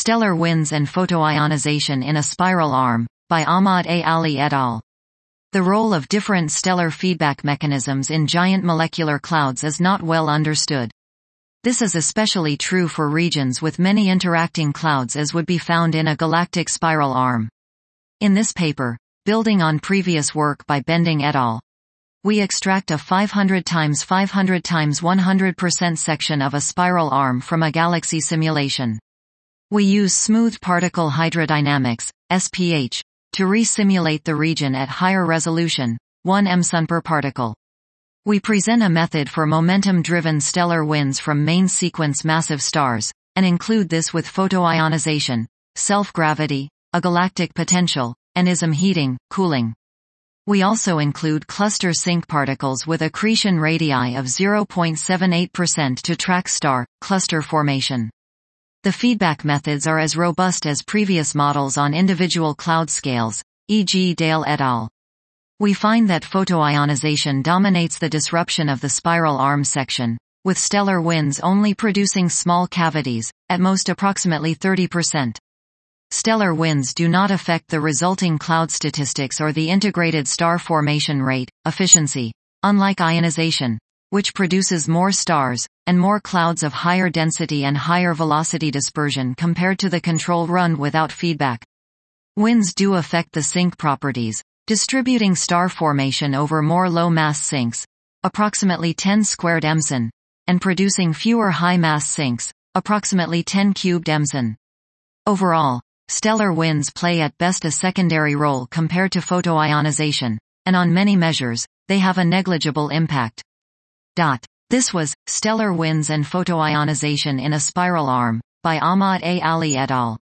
Stellar Winds and Photoionization in a Spiral Arm, by Ahmad A. Ali et al. The role of different stellar feedback mechanisms in giant molecular clouds is not well understood. This is especially true for regions with many interacting clouds, as would be found in a galactic spiral arm. In this paper, building on previous work by Bending et al., we extract a 500 x 500 x 100% section of a spiral arm from a galaxy simulation. We use smooth particle hydrodynamics, SPH, to re-simulate the region at higher resolution, 1 mSun per particle. We present a method for momentum-driven stellar winds from main sequence massive stars, and include this with photoionization, self-gravity, a galactic potential, and ISM heating, cooling. We also include cluster sink particles with accretion radii of 0.78% to track star cluster formation. The feedback methods are as robust as previous models on individual cloud scales, e.g. Dale et al. We find that photoionization dominates the disruption of the spiral arm section, with stellar winds only producing small cavities, at most approximately 30%. Stellar winds do not affect the resulting cloud statistics or the integrated star formation rate, efficiency, unlike ionization, which produces more stars, and more clouds of higher density and higher velocity dispersion compared to the control run without feedback. Winds do affect the sink properties, distributing star formation over more low-mass sinks, approximately 10 squared mSun, and producing fewer high-mass sinks, approximately 10 cubed mSun. Overall, stellar winds play at best a secondary role compared to photoionization, and on many measures, they have a negligible impact. This was Stellar Winds and Photoionization in a Spiral Arm, by Ahmad A. Ali et al.